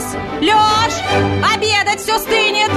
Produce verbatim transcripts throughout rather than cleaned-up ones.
Лёш, обедать все стынет.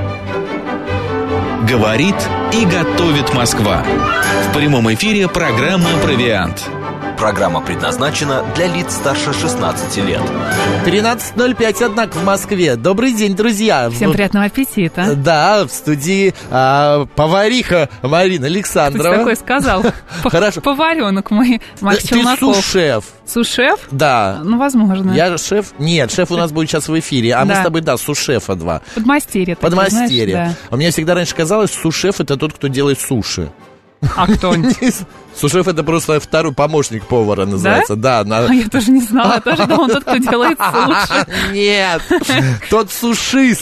Говорит и готовит Москва. В прямом эфире программа «Провиант». Программа предназначена для лиц старше шестнадцати лет. тринадцать ноль пять, однако, в Москве. Добрый день, друзья. Всем приятного аппетита. Да, в студии а, повариха Марина Александрова. Кто такой сказал? Хорошо. Поваренок мой, Макс Челноков. Ты су-шеф. Су-шеф? Да. Ну, возможно. Я шеф? Нет, шеф у нас будет сейчас в эфире. А да. мы с тобой, да, су-шефа два. Подмастерье. Подмастерье. Знаешь, да. У меня всегда раньше казалось, су-шеф — это тот, кто делает суши. А кто? Сушеф — это просто второй помощник повара называется. Да? Да, на... А я тоже не знала, я тоже думала, тот, кто делает суши. Нет, тот сушист.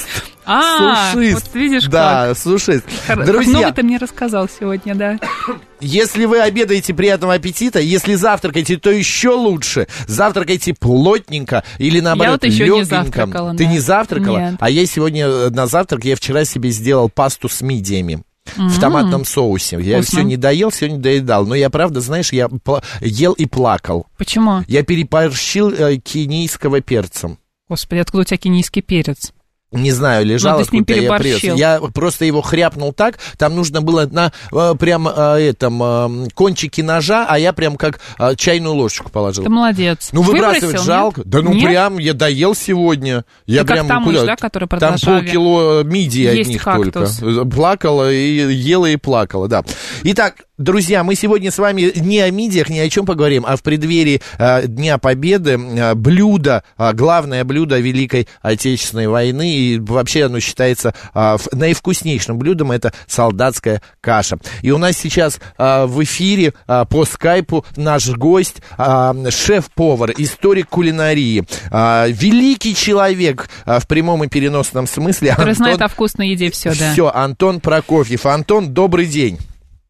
А, сушист. Вот видишь, да, как. Сушист. Друзья, Друзья, много ты мне рассказал сегодня, да. Если вы обедаете, приятного аппетита. Если завтракаете, то еще лучше. Завтракайте плотненько или, наоборот, я вот еще легенько. не завтракала. Ты да. не завтракала? Нет. А я сегодня на завтрак, я вчера себе сделал пасту с мидиями. Mm-hmm. В томатном соусе. Я Вкусно. все не доел, все не доедал. Но я, правда, знаешь, я пла- ел и плакал. Почему? Я переборщил э, кенийского перцем. Господи, откуда у тебя кенийский перец? Не знаю, лежал, ну, ты с ним откуда я привез. переборщил. Я просто его хряпнул так, там нужно было на э, прям э, этом э, кончике ножа, а я прям как э, чайную ложечку положил. Ты молодец. Ну, выбрасывать Выбросил, жалко. Нет? Да ну Нет? прям, я доел сегодня. Я Ты прям как куда? Тамыш, да, который Там продолжал полкило мидий есть одних кактус. только. Плакала и ела и плакала, да. Итак, друзья, мы сегодня с вами не о мидиях, ни о чем поговорим, а в преддверии э, Дня Победы э, блюдо, э, главное блюдо Великой Отечественной войны, и вообще оно считается э, наивкуснейшим блюдом, это солдатская каша. И у нас сейчас э, в эфире э, по скайпу наш гость, э, шеф-повар, историк кулинарии, э, великий человек э, в прямом и переносном смысле. Который Антон, знает о вкусной еде все, да. Все, Антон Прокофьев. Антон, добрый день.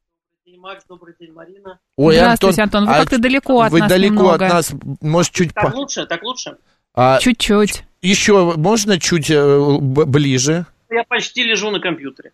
Макс, добрый день, Марина. Ой, Здравствуйте, Антон. Вы а как-то далеко от вы нас далеко немного. от нас, может, чуть... Так по... лучше, так лучше? А, Чуть-чуть. еще можно чуть э, б- ближе? Я почти лежу на компьютере.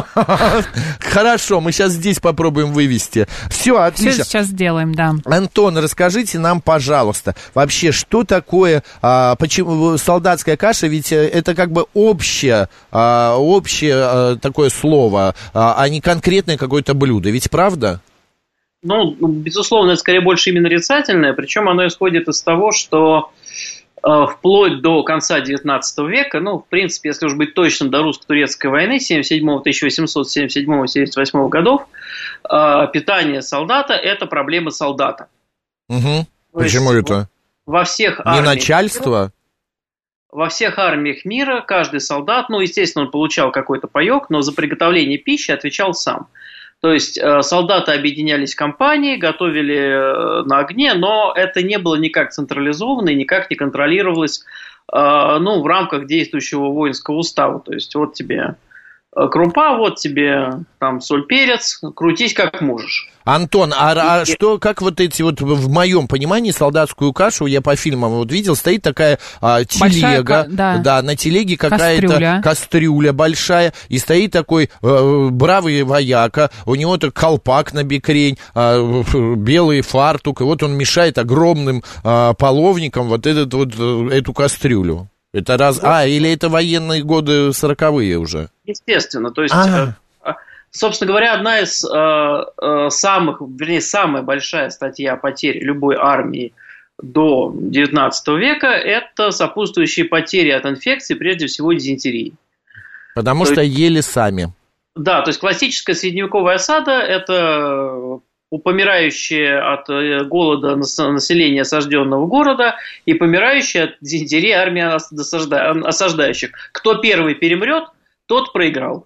Хорошо, мы сейчас здесь попробуем вывести. Все, отлично. Все сейчас сделаем, да. Антон, расскажите нам, пожалуйста, вообще, что такое а, почему, солдатская каша, ведь это как бы общее, а, общее а, такое слово, а, а не конкретное какое-то блюдо, ведь правда? Ну, безусловно, это скорее больше именно нарицательное, причем оно исходит из того, что э, вплоть до конца девятнадцатого века, ну, в принципе, если уж быть точным, до русско-турецкой войны тысяча восемьсот семьдесят седьмого — семьдесят восьмого годов, э, питание солдата – это проблема солдата. Угу. Почему есть, это? Во всех Не армиях начальство? Во всех армиях мира каждый солдат, ну, естественно, он получал какой-то паёк, но за приготовление пищи отвечал сам. То есть э, солдаты объединялись в компании, готовили э, на огне, но это не было никак централизовано и никак не контролировалось э, ну, в рамках действующего воинского устава. То есть вот тебе э, крупа, вот тебе там соль, перец, крутись как можешь. Антон, а, а что, как вот эти вот, в моем понимании, солдатскую кашу, я по фильмам вот видел, стоит такая а, телега, Большая, да. да, на телеге какая-то Кастрюля. кастрюля большая, и стоит такой э, бравый вояка, у него так колпак на бекрень, э, белый фартук, и вот он мешает огромным э, половником вот, этот, вот эту кастрюлю. Это раз... А, или это военные годы сороковые уже? Естественно, то есть... А-а-а. Собственно говоря, одна из э, э, самых, вернее, самая большая статья потери любой армии до девятнадцатого века – это сопутствующие потери от инфекции, прежде всего дизентерии. Потому то что есть, ели сами. Да, то есть классическая средневековая осада – это помирающее от голода население осажденного города и помирающая от дизентерии армия осаждающих. Кто первый перемрет, тот проиграл.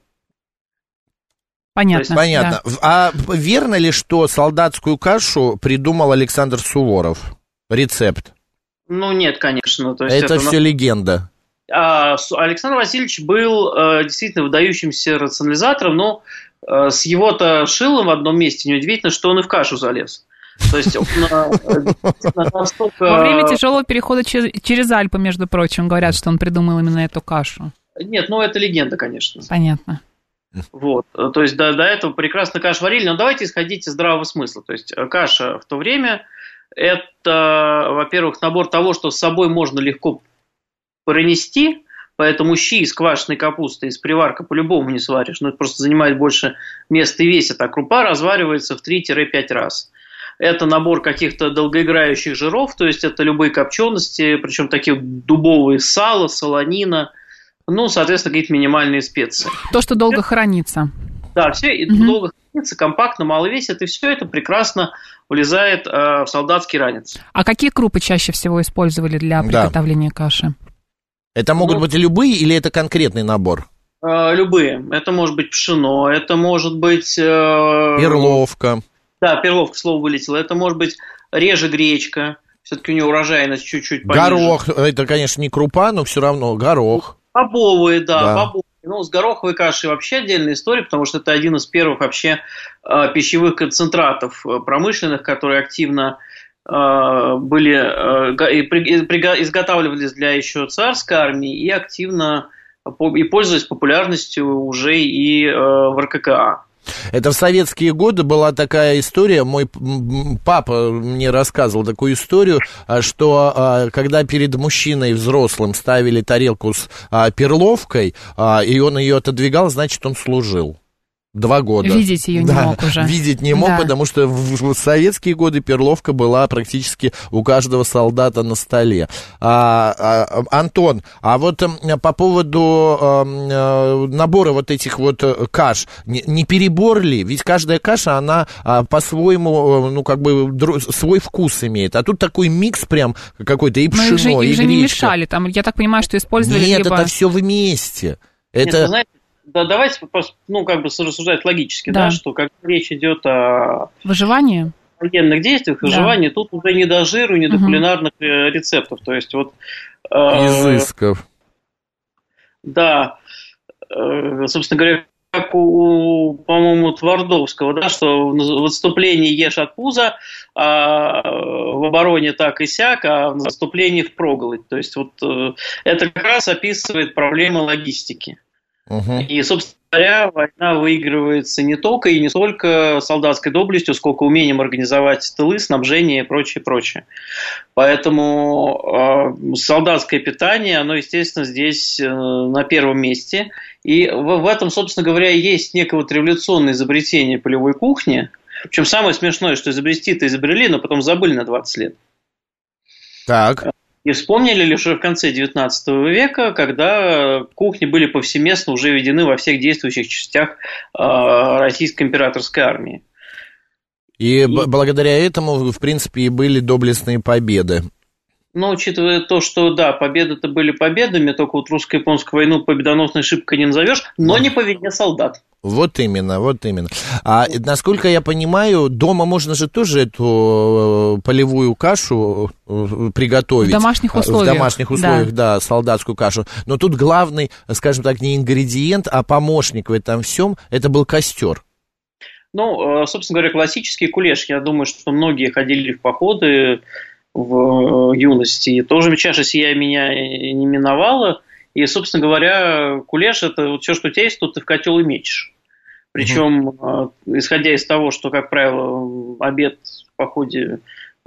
Понятно. Понятно. Да. А верно ли, что солдатскую кашу придумал Александр Суворов? Рецепт. Ну, нет, конечно. То есть это, это все нас... легенда. А, Александр Васильевич был э, действительно выдающимся рационализатором, но э, с его-то шилом в одном месте неудивительно, что он и в кашу залез. То есть он, настолько... Во время тяжелого перехода через Альпы, между прочим, говорят, что он придумал именно эту кашу. Нет, ну это легенда, конечно. Понятно. Вот, то есть до, до этого прекрасно кашу варили, но давайте исходить из здравого смысла. То есть каша в то время это, во-первых, набор того, что с собой можно легко пронести, поэтому щи из квашеной капусты из приварка по-любому не сваришь, но это просто занимает больше места и весит, а крупа разваривается в три-пять раз. Это набор каких-то долгоиграющих жиров, то есть это любые копчености, причем такие дубовые сало, солонина, ну, соответственно, какие-то минимальные специи. То, что долго хранится. Да, все угу. долго хранится, компактно, мало весит, и все это прекрасно влезает э, в солдатский ранец. А какие крупы чаще всего использовали для приготовления да. каши? Это могут ну, быть любые или это конкретный набор? Э, любые. Это может быть пшено, это может быть... Э, перловка. Да, перловка, слово вылетело. Это может быть реже гречка. Все-таки у нее урожайность чуть-чуть пониже. Горох. Это, конечно, не крупа, но все равно горох. Бобовые, да, да. бобовые. Ну, с гороховой кашей вообще отдельная история, потому что это один из первых вообще э, пищевых концентратов промышленных, которые активно э, были э, и при, и при, изготавливались для еще царской армии и активно и пользовались популярностью уже и э, в эр ка ка а. Это в советские годы была такая история, мой папа мне рассказывал такую историю, что когда перед мужчиной взрослым ставили тарелку с перловкой, и он ее отодвигал, значит, он служил. Два года. Видеть ее не да, мог уже. Видеть не мог, да. потому что в, в советские годы перловка была практически у каждого солдата на столе. А, а, Антон, а вот а, по поводу а, набора вот этих вот каш, не, не перебор ли? Ведь каждая каша, она а, по-своему, ну, как бы дру, свой вкус имеет. А тут такой микс прям какой-то и пшено, их же, и их гречка. же не мешали, там, я так понимаю, что использовали Нет, либо... это все вместе. Это... Нет, знаете, да, давайте, ну, как бы рассуждать логически, да, да что когда речь идет о выживании, военных действиях, выживании, да. тут уже не до жиру, не до угу. кулинарных рецептов, то есть вот... Изысков. Э, да, э, собственно говоря, как у, по-моему, Твардовского, да, что в отступлении ешь от пуза, а в обороне так и сяк, а в наступлении впроголодь. То есть вот э, это как раз описывает проблемы логистики. Uh-huh. И, собственно говоря, война выигрывается не только и не столько солдатской доблестью, сколько умением организовать тылы, снабжение и прочее, прочее. Поэтому э, солдатское питание, оно, естественно, здесь э, на первом месте. И в, в этом, собственно говоря, есть некое вот революционное изобретение полевой кухни. Причем самое смешное, что изобрести-то изобрели, но потом забыли на двадцать лет. Так. И вспомнили лишь в конце девятнадцатого века, когда кухни были повсеместно уже введены во всех действующих частях э, российской императорской армии. И, и благодаря этому, в принципе, и были доблестные победы. Но учитывая то, что, да, победы-то были победами, только вот русско-японскую войну победоносной шибкой не назовешь, но не по вине солдат. Вот именно, вот именно. А насколько я понимаю, дома можно же тоже эту полевую кашу приготовить. В домашних условиях. В домашних условиях, да, да солдатскую кашу. Но тут главный, скажем так, не ингредиент, а помощник в этом всем, это был костер. Ну, собственно говоря, классические кулеш. Я думаю, что многие ходили в походы в юности. И тоже чаша сия меня не миновала. И, собственно говоря, кулеш – это вот все, что у тебя есть, то ты в котел и мечешь. Причем, uh-huh. исходя из того, что, как правило, обед в походе,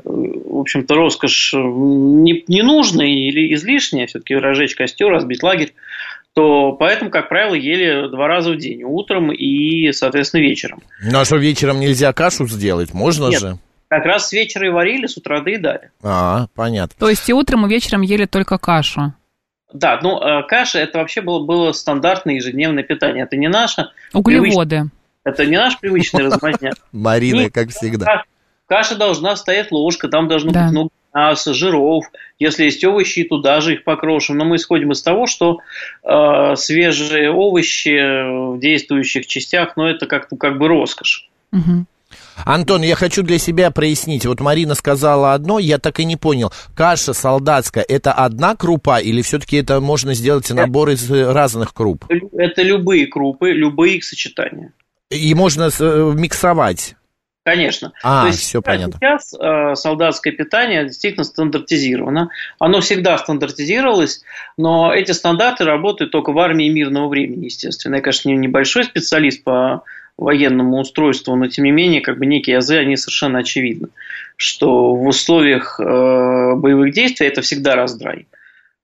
в общем-то, роскошь не, не нужная или излишняя, все-таки разжечь костер, разбить лагерь, то поэтому, как правило, ели два раза в день, утром и, соответственно, вечером. Ну, а что, вечером нельзя кашу сделать? Можно Нет. же? Как раз с вечера и варили, с утра доедали. А, понятно. То есть и утром, и вечером ели только кашу? Да, ну, каша – это вообще было, было стандартное ежедневное питание. Это не наше... Углеводы. Привычное, это не наш привычный размазня. Марина, как всегда. Каша должна стоять ложка, там должно да. быть много мяса, жиров. Если есть овощи, туда же их покрошим. Но мы исходим из того, что э, свежие овощи в действующих частях, ну, это как, как бы роскошь. Угу. Антон, я хочу для себя прояснить. Вот Марина сказала одно, я так и не понял. Каша солдатская – это одна крупа или все-таки это можно сделать набор из разных круп? Это любые крупы, любые их сочетания. И можно миксовать? Конечно. А, То есть, все понятно. Сейчас э, солдатское питание действительно стандартизировано. Оно всегда стандартизировалось, но эти стандарты работают только в армии мирного времени, естественно. Я, конечно, небольшой специалист по военному устройству, но тем не менее, как бы некие азы, они совершенно очевидны, что в условиях э, боевых действий это всегда раздрай.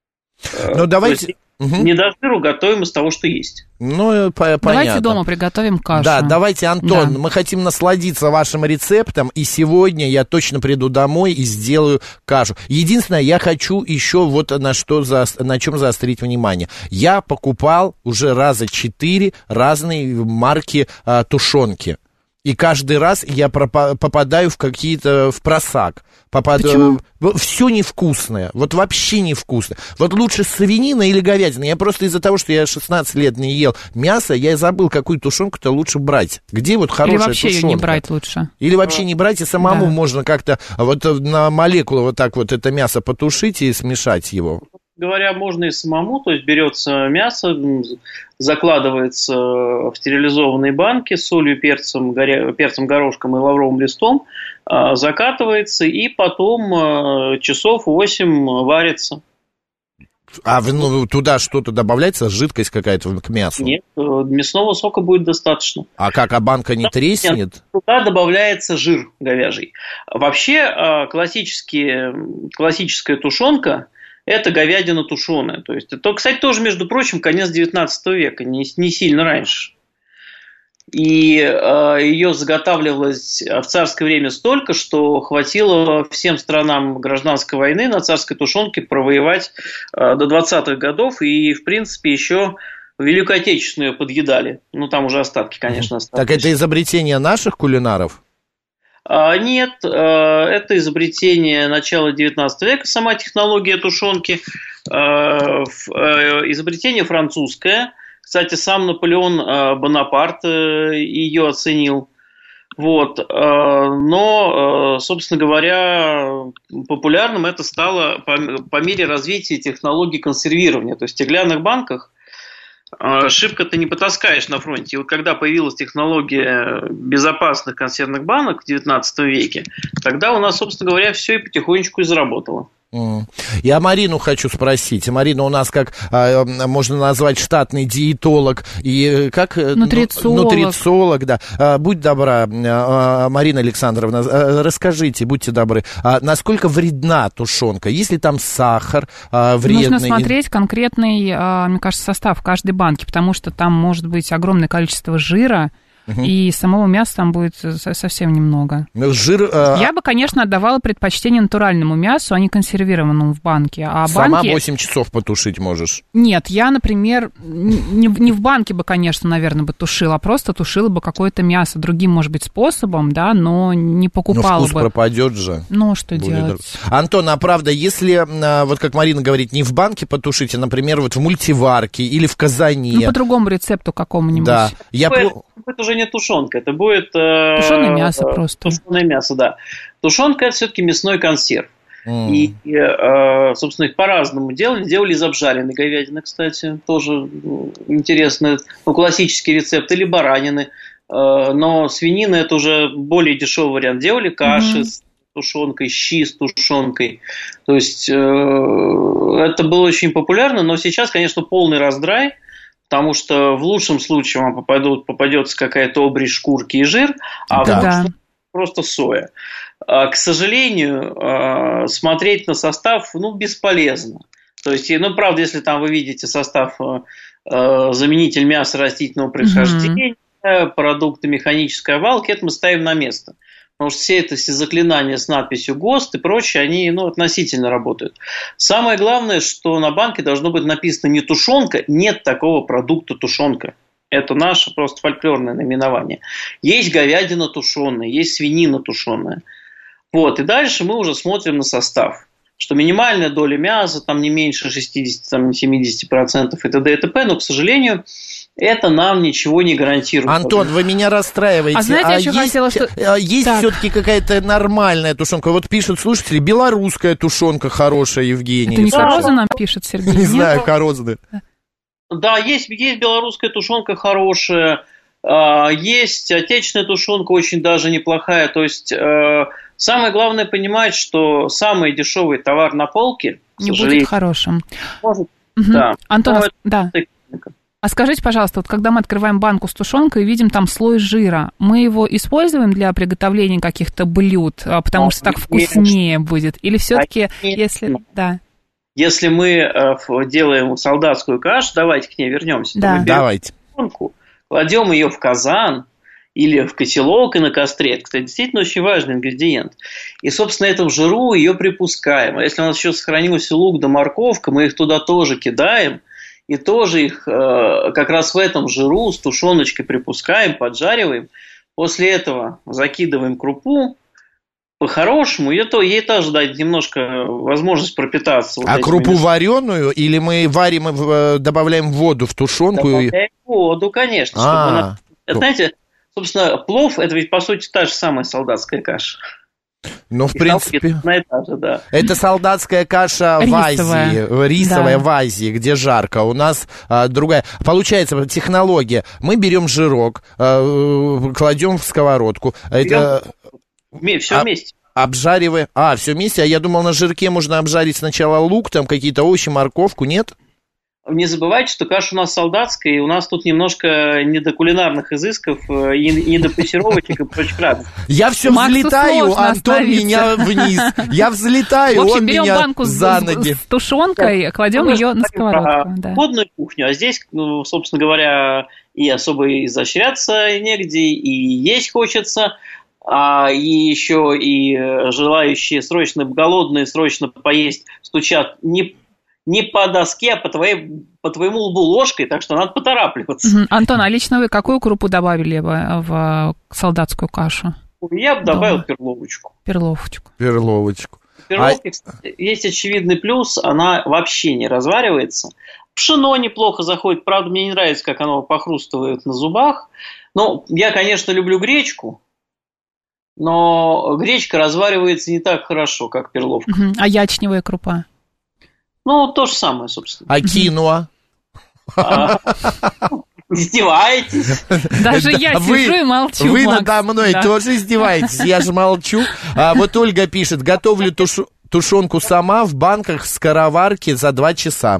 Ну, давайте... Есть, угу. Не до жиру, готовим из того, что есть. Ну, по- понятно. Давайте дома приготовим кашу. Да, давайте, Антон, Да. мы хотим насладиться вашим рецептом, и сегодня я точно приду домой и сделаю кашу. Единственное, я хочу еще вот на что, за, на чем заострить внимание. Я покупал уже раза четыре разные марки а, тушенки. И каждый раз я пропа- попадаю в какие-то, в просак. Попадаю, все невкусное, вот вообще невкусно. Вот лучше свинина или говядина. Я просто из-за того, что я шестнадцать лет не ел мясо, я забыл, какую тушенку-то лучше брать. Где вот хорошая Или вообще тушенка? ее не брать лучше. Или вообще не брать, и самому Да. можно как-то вот на молекулу вот так вот это мясо потушить и смешать его. Говоря, можно и самому, то есть берется мясо, закладывается в стерилизованные банки с солью, перцем, горя... перцем, горошком и лавровым листом, закатывается и потом часов восемь варится. А ну, туда что-то добавляется, жидкость какая-то к мясу? Нет, мясного сока будет достаточно. А как, а банка не треснет? Туда добавляется жир говяжий. Вообще классические, классическая тушенка – это говядина тушеная. То есть, это, кстати, тоже, между прочим, конец девятнадцатого века, не, не сильно раньше. И э, ее заготавливалось в царское время столько, что хватило всем странам гражданской войны на царской тушенке провоевать э, до двадцатых годов. И, в принципе, еще Великую Отечественную подъедали. Ну, там уже остатки, конечно, остались. Так это изобретение наших кулинаров? Нет, это изобретение начала девятнадцатого века, сама технология тушенки, изобретение французское. Кстати, сам Наполеон Бонапарт ее оценил. Вот. Но, собственно говоря, популярным это стало по мере развития технологий консервирования. То есть в стеклянных банках шибко ты не потаскаешь на фронте. И вот когда появилась технология безопасных консервных банок в девятнадцатом веке, тогда у нас, собственно говоря, все и потихонечку и заработало. Я Марину хочу спросить. Марина у нас, как а, можно назвать, штатный диетолог и как... Нутрициолог. Нутрициолог, да. А, будь добра, а, Марина Александровна, а, расскажите, будьте добры, а насколько вредна тушенка? Есть ли там сахар а, вредный? Нужно смотреть конкретный, а, мне кажется, состав каждой банки, потому что там может быть огромное количество жира, угу. И самого мяса там будет совсем немного. Жир... А... Я бы, конечно, отдавала предпочтение натуральному мясу, а не консервированному в банке. А Сама банки... восемь часов потушить можешь? Нет, я, например, не, не в банке бы, конечно, наверное, бы тушила, а просто тушила бы какое-то мясо другим, может быть, способом, да, но не покупала бы. Ну, вкус бы. пропадет же. Ну, что будет делать? Дорого. Антон, а правда, если, вот как Марина говорит, не в банке потушить, а, например, вот в мультиварке или в казане. Ну, по другому рецепту какому-нибудь. Да. Я это будет уже не тушенка, это будет... Тушеное мясо э, просто. Тушеное мясо, да. Тушенка – это все-таки мясной консерв. Mm. И, э, собственно, их по-разному делали. Делали из обжаренной говядины, кстати, тоже интересный, ну, классический рецепт, или баранины. Э, но свинина – это уже более дешевый вариант. Делали каши mm-hmm. с тушенкой, щи с тушенкой. То есть, э, это было очень популярно, но сейчас, конечно, полный раздрай. Потому что в лучшем случае вам попадут, попадется какая-то обрезь шкурки и жир, а да. в лучшем просто соя. К сожалению, смотреть на состав ну, бесполезно. То есть, ну, правда, если там вы видите состав заменитель мяса растительного происхождения, mm-hmm. продукты механической обвалки, это мы ставим на место. Потому что все это все заклинания с надписью ГОСТ и прочее, они ну, относительно работают. Самое главное, что на банке должно быть написано не тушенка, нет такого продукта тушенка. Это наше просто фольклорное наименование. Есть говядина тушеная, есть свинина тушеная. Вот, и дальше мы уже смотрим на состав. Что минимальная доля мяса, там не меньше шестьдесят-семьдесят процентов и т.д. и т.п. Но, к сожалению, это нам ничего не гарантирует. Антон, вы меня расстраиваете. А знаете, а я еще есть, хотела, что... Есть так. все-таки какая-то нормальная тушенка? Вот пишут слушатели, белорусская тушенка хорошая, Евгений. Это не Короза нам пишет, Сергей? Не знаю, Корозы. Да, есть, есть белорусская тушенка хорошая, есть отечественная тушенка очень даже неплохая. То есть самое главное понимать, что самый дешевый товар на полке, не будет хорошим. Может, угу. да. Антон, Но да. А скажите, пожалуйста, вот когда мы открываем банку с тушенкой и видим там слой жира, мы его используем для приготовления каких-то блюд, потому а, что так вкуснее будет? Или все-таки, если... Да. Если мы э, делаем солдатскую кашу, давайте к ней вернемся. Да. То мы берем Давайте. тушенку, кладем ее в казан или в котелок и на костре. Это, кстати, действительно очень важный ингредиент. И, собственно, этому жиру ее припускаем. А если у нас еще сохранился лук да морковка, мы их туда тоже кидаем. И тоже их э, как раз в этом жиру с тушеночкой припускаем, поджариваем. После этого закидываем крупу. По-хорошему, ей, то, ей тоже дать немножко возможность пропитаться. Вот а крупу мешками. Вареную или мы варим, и добавляем воду в тушенку? Добавляем воду, конечно. Чтобы А, она... Это, знаете, собственно, плов – это ведь, по сути, та же самая солдатская каша. Ну, в И принципе... одна и та же, да. Это солдатская каша в Рисовая. Азии, рисовая Да. в Азии, где жарко. У нас а, другая. Получается, технология. Мы берем жирок, а, кладем в сковородку. Это Все А- вместе. обжариваем. А, все вместе. А я думал, на жирке можно обжарить сначала лук, там какие-то овощи, морковку. Нет? Не забывайте, что каша у нас солдатская, и у нас тут немножко не до кулинарных изысков, э, и не до пассировочек и прочих радостей. Я все Максу взлетаю, сложно Антон остановиться. меня вниз. Я взлетаю, В общем, он берем меня банку с, за с- ноги. с тушенкой, кладем Мы ее на говорим про сковородку. Да. водную кухню, а здесь, ну, собственно говоря, и особо изощряться негде, и есть хочется, а и еще и желающие срочно, голодные, срочно поесть стучат не, не по доске, а по, твоей, по твоему лбу ложкой, так что надо поторапливаться. Мгм. Антон, а лично вы какую крупу добавили в, в солдатскую кашу? Я бы добавил Дома. перловочку. Перловочку. Перловочку. В перловке, кстати, есть очевидный плюс, она вообще не разваривается. Пшено неплохо заходит, правда, мне не нравится, как оно похрустывает на зубах. Ну, я, конечно, люблю гречку, но гречка разваривается не так хорошо, как перловка. Мгм. А ячневая крупа? Ну, то же самое, собственно. А киноа? А, Издеваетесь? Даже я Вы- сижу и молчу, Вы Макс. надо мной Да. тоже издеваетесь, я же молчу. А вот Ольга пишет, готовлю тушу- тушенку сама в банках в скороварке за два часа.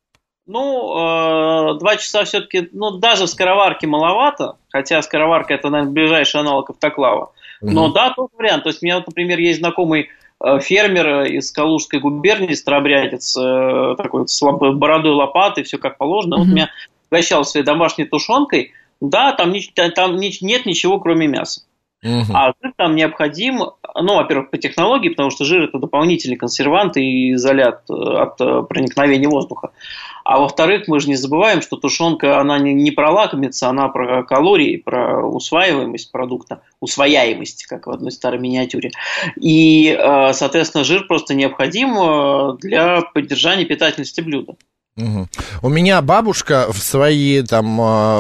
Ну, э, два часа все-таки, ну, даже в скороварке маловато, хотя скороварка это, наверное, ближайший аналог автоклава. Но Мгм. да, тот вариант. То есть у меня, вот, например, есть знакомый э, фермер из Калужской губернии, старообрядец, э, такой с лоп- бородой, лопатой, все как положено. Вот Мгм. меня угощал своей домашней тушенкой. Да, там, ни- там ни- нет ничего, кроме мяса. Мгм. А жир там необходим, ну, во-первых, по технологии, потому что жир – это дополнительный консервант и изолят э, от э, проникновения воздуха. А во-вторых, мы же не забываем, что тушенка, она не, не про лакомиться, она про калории, про усваиваемость продукта, усвояемость, как в одной старой миниатюре. И, э, соответственно, жир просто необходим э, для поддержания питательности блюда. Мгм. У меня бабушка в свои там, а,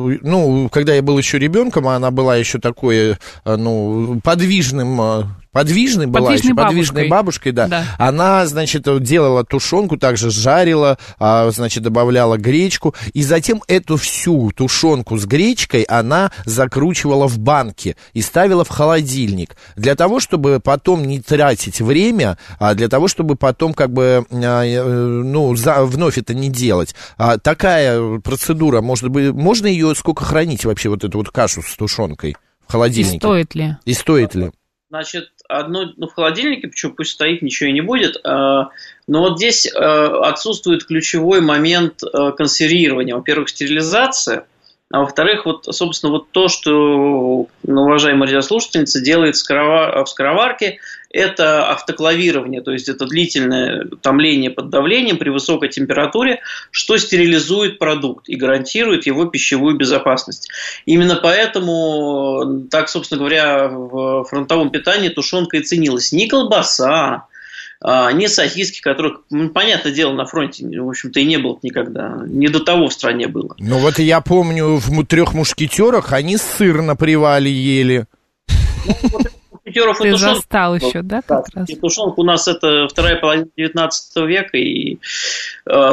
ну, когда я был еще ребенком, она была еще такой, а, ну, подвижным, а, подвижной была Подвижной еще, подвижной бабушкой, да. Да. Она, значит, делала тушенку, также жарила, а, значит, добавляла гречку, и затем эту всю тушенку с гречкой она закручивала в банки и ставила в холодильник для того, чтобы потом не тратить время, а для того, чтобы потом как бы, а, э, ну, за, вновь это не делать. А такая процедура, может быть, можно ее сколько хранить вообще, вот эту вот кашу с тушенкой в И холодильнике? стоит ли? И стоит ли? Значит, одно, ну, в холодильнике, почему пусть стоит, ничего и не будет. э, Но вот здесь э, отсутствует ключевой момент э, консервирования. Во-первых, стерилизация, а во-вторых, вот, собственно, вот то, что, ну, уважаемая радиослушательница, делает в скоровар- в скороварке, это автоклавирование, то есть это длительное томление под давлением при высокой температуре, что стерилизует продукт и гарантирует его пищевую безопасность. Именно поэтому, так, собственно говоря, в фронтовом питании тушенка и ценилась. Не колбаса, а, не сосиски, которых, ну, понятное дело, на фронте, в общем-то, и не было никогда. Не до того в стране было. Ну вот я помню, в трех мушкетерах они сыр на привале ели. Пятеров и Ты тушенка. застал еще, да, Да, как раз? и тушенка у нас это вторая половина девятнадцатого века, и э,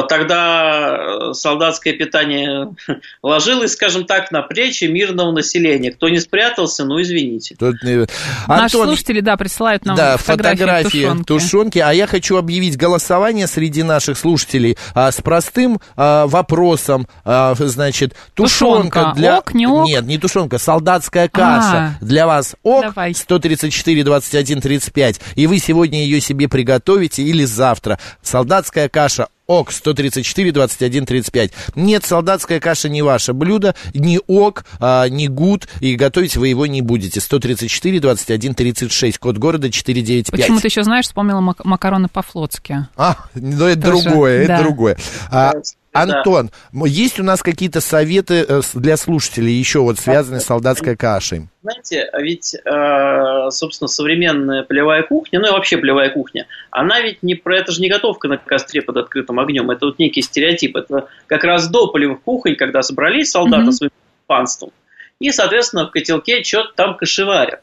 тогда солдатское питание ложилось, скажем так, на плечи мирного населения. Кто не спрятался, ну извините. Тут, э, Наши Антон, слушатели, да, присылают нам да, фотографии, фотографии тушенки. тушенки. А я хочу объявить голосование среди наших слушателей а, с простым а, вопросом. А, значит, тушенка Тушенка для... ок, не ок? Нет, не тушенка, солдатская каша. А. Для вас ок, Давай. сто тридцать четыре двадцать один тридцать пять, и вы сегодня ее себе приготовите или завтра. Солдатская каша ок, сто тридцать четыре двадцать один тридцать пять. Нет, солдатская каша не ваше блюдо, не ок, а, не гуд, и готовить вы его не будете. сто тридцать четыре двадцать один тридцать шесть, код города четыреста девяносто пять. Почему ты еще знаешь, вспомнила мак- макароны по-флотски. А, ну это Тоже, другое, да. это другое. А, Да. Антон, есть у нас какие-то советы э, с- для слушателей еще вот связанные с солдатской кашей? Знаете, а ведь, э, собственно, современная полевая кухня, ну и вообще полевая кухня, она ведь не про это же не готовка на костре под открытым огнем, это вот некий стереотип. Это как раз до полевых кухонь, когда собрались солдаты Мгм. своим панством, и, соответственно, в котелке что-то там кашеварят.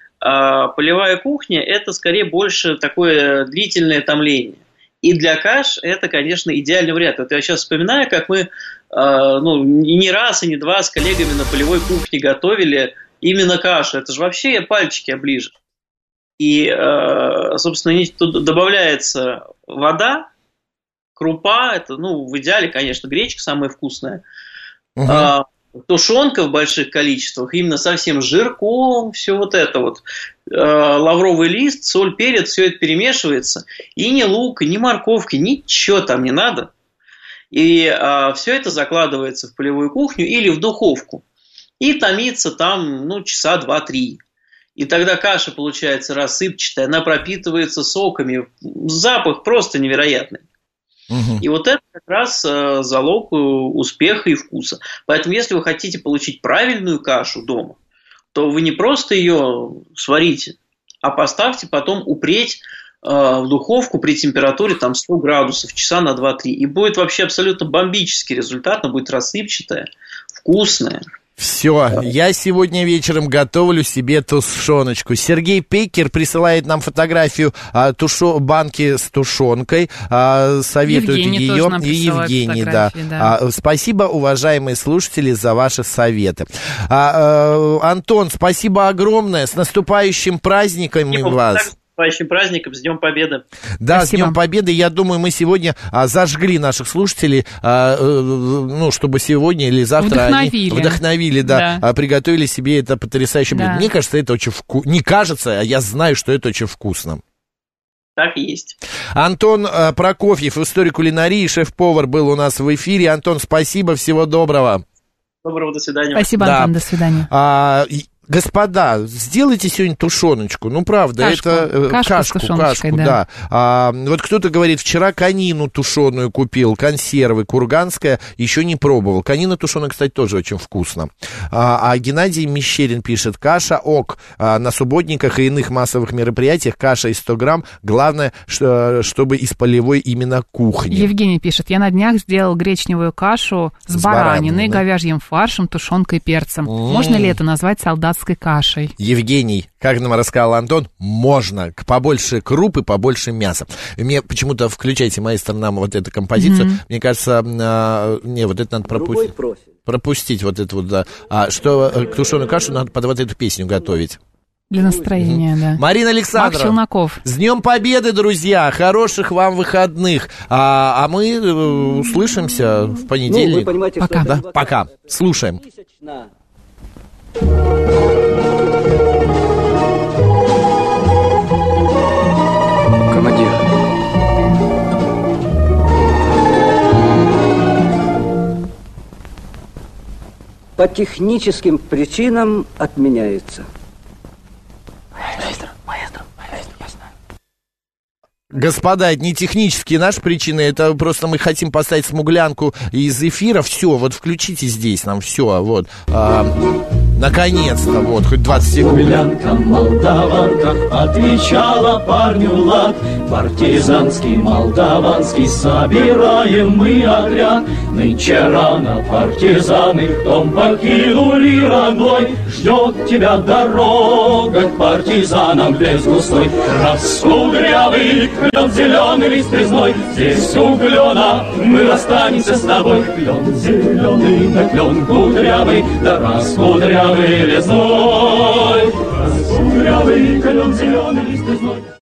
А полевая кухня – это скорее больше такое длительное томление. И для каш это, конечно, идеальный вариант. Вот я сейчас вспоминаю, как мы э, ну, не раз и не два с коллегами на полевой кухне готовили именно кашу. Это же вообще пальчики оближешь. И, э, собственно, тут добавляется вода, крупа, это, ну, в идеале, конечно, гречка самая вкусная. Угу. А, тушенка в больших количествах, именно со всем жирком, все вот это вот. Э, лавровый лист, соль, перец, все это перемешивается. И ни лука, ни морковки, ничего там не надо. И э, все это закладывается в полевую кухню или в духовку. И томится там, ну, часа два-три. И тогда каша получается рассыпчатая, она пропитывается соками. Запах просто невероятный. Угу. И вот это как раз э, залог э, успеха и вкуса. Поэтому, если вы хотите получить правильную кашу дома, то вы не просто ее сварите, а поставьте потом упреть э, в духовку при температуре там, сто градусов, часа на два-три. И будет вообще абсолютно бомбический результат, она будет рассыпчатая, вкусная. Все, я сегодня вечером готовлю себе тушеночку. Сергей Пекер присылает нам фотографию а, тушо, банки с тушенкой, а, советует Евгений ее. тоже нам И присылает Евгений, да. фотографии, да. А, спасибо, уважаемые слушатели, за ваши советы. А, а, Антон, спасибо огромное. С наступающим праздником И вас. с наступающим праздником, с Днем Победы. Да, Спасибо. с Днем Победы. Я думаю, мы сегодня а, зажгли наших слушателей, а, э, ну, чтобы сегодня или завтра Вдохновили. они вдохновили, да, Да. а, приготовили себе это потрясающее блюдо. Да. Мне кажется, это очень вкусно. Не кажется, а я знаю, что это очень вкусно. Так и есть. Антон а, Прокофьев, историк кулинарии, шеф-повар, был у нас в эфире. Антон, спасибо, всего доброго. Доброго, до свидания. Спасибо, Да. Антон, до свидания. А, и- Господа, сделайте сегодня тушеночку. Ну, правда, Кашку. это э, Кашку с кашку, тушеночкой, кашку, да. да. А, вот кто-то говорит, вчера конину тушеную купил, консервы, курганская, еще не пробовал. Конина тушеная, кстати, тоже очень вкусно. А, а Геннадий Мещерин пишет, каша ок. А, на субботниках и иных массовых мероприятиях каша из сто грамм. Главное, что, чтобы из полевой именно кухни. Евгений пишет, я на днях сделал гречневую кашу с, С бараниной, бараниной, да. говяжьим фаршем, тушенкой и перцем. М. Можно ли это назвать солдатской кашей? Евгений, как нам рассказал Антон, можно. Побольше крупы, побольше мяса. И мне почему-то включайте, маэстро, нам вот эту композицию. Мгм. Мне кажется, а, не, вот это надо пропустить. Пропустить вот это вот, да. А что, э, тушеную кашу надо под вот эту песню готовить. Для настроения, да. Марина Мак Александровна, Челноков. с Днем Победы, друзья! Хороших вам выходных! А, а мы э, услышимся в понедельник. Ну, вы понимаете, что Пока. это Да, не вот пока. так. Слушаем. Месячно. Командир. По техническим причинам отменяется. Господа, это не технические наши причины, это просто мы хотим поставить смуглянку из эфира. Все, вот включите здесь нам все, вот. А, наконец-то, вот, хоть двадцать секунд. Смуглянка, молдаванка, отвечала парню лад. Партизанский, молдаванский, собираем мы отряд. Нынче рано партизаны дом покинули родной. Ждет тебя дорога к партизанам в лес густой. Раскудрявый клен, зеленый лист резной. Здесь у клена мы расстанемся с тобой. Клен зеленый, да клен кудрявый, да раскудрявый лесной. Раскудрявый клен, зеленый лист резной.